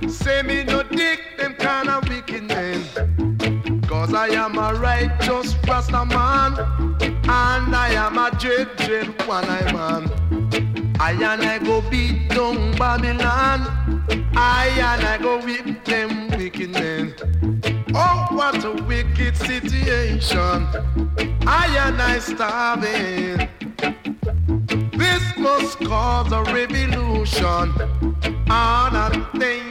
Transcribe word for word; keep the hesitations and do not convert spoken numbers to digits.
Say me no dig them kind of wicked men. Cause I am a righteous Rasta man, and I am a dread, dread one-eye man. I and I go beat down Babylon, I and I go whip them wicked men. Oh, what a wicked situation, I and I starving. This must cause a revolution on a thing.